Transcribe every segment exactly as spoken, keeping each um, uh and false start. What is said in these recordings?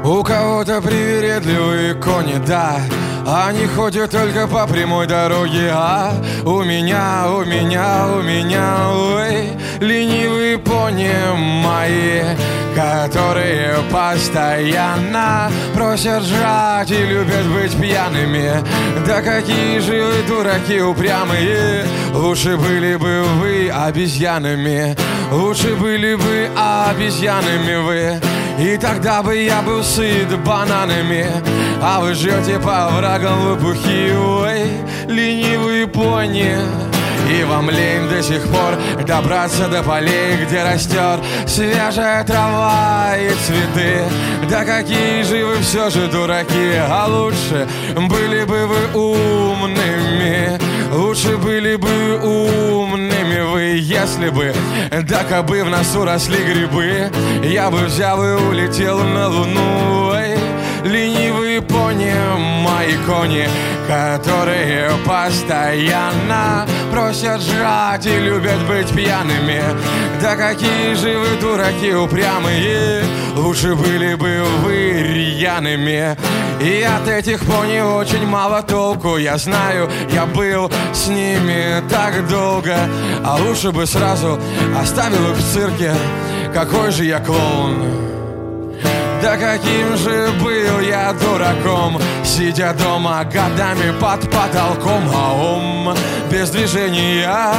У кого-то привередливые кони, да, они ходят только по прямой дороге, а у меня, у меня, у меня, ой, ленивые пони мои, которые постоянно просят жрать и любят быть пьяными. Да какие же вы дураки упрямые, лучше были бы вы обезьянами, лучше были бы обезьянами вы. И тогда бы я был сыт бананами, а вы жрете по врагам лопухи, ой, ленивые пони. И вам лень до сих пор добраться до полей, где растет свежая трава и цветы. Да какие же вы все же дураки, а лучше были бы вы умными, лучше были бы умными вы, если бы, да кабы в носу росли грибы, я бы взял и улетел на луну, ой, ленивые пони, мои кони, которые постоянно просят жрать и любят быть пьяными. Да какие же вы дураки упрямые, лучше были бы вы рьяными. И от этих пони очень мало толку, я знаю, я был с ними так долго, а лучше бы сразу оставил их в цирке, какой же я клоун. Да каким же был я дураком, сидя дома годами под потолком, а ум без движения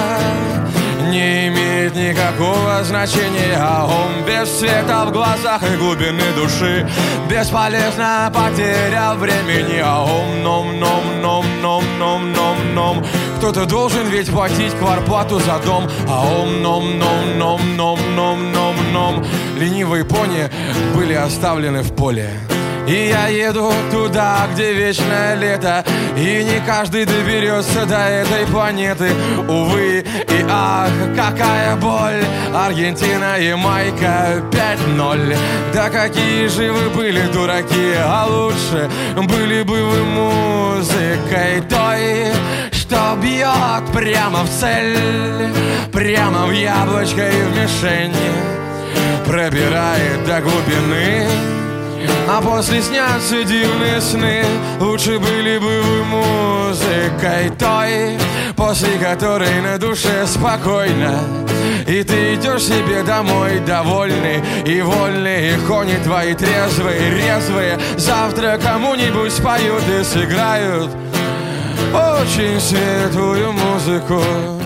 не имеет никакого значения, а ум без света в глазах и глубины души бесполезно потерял времени, а ум ном ном ном ном ном ном ном. Кто-то должен ведь платить квартплату за дом, а ум ном ном ном ном ном ном ном. Ленивые пони были оставлены в поле. И я еду туда, где вечное лето, и не каждый доберется до этой планеты. Увы и ах, какая боль. Аргентина, Ямайка, пять ноль. Да какие же вы были дураки, а лучше были бы вы музыкой той, что бьет прямо в цель, прямо в яблочко и в мишень, пробирает до глубины. А после снятся дивные сны, лучше были бы вы музыкой той, после которой на душе спокойно, и ты идешь себе домой довольный и вольный, и кони твои трезвые, резвые завтра кому-нибудь споют и сыграют очень светлую музыку.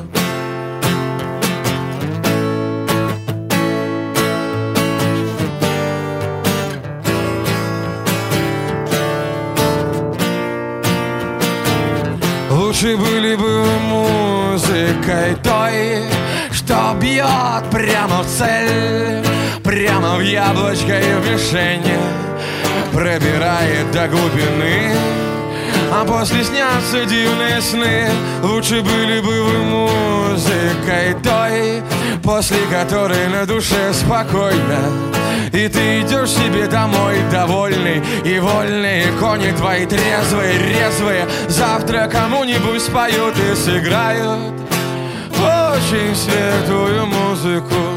Лучше были бы вы музыкой той, что бьет прямо в цель, прямо в яблочко и в мишень, пробирает до глубины. А после снятся дивные сны, лучше были бы вы музыкой той, после которой на душе спокойно, и ты идешь себе домой довольный и вольный, и кони твои трезвые, резвые завтра кому-нибудь споют и сыграют очень светлую музыку.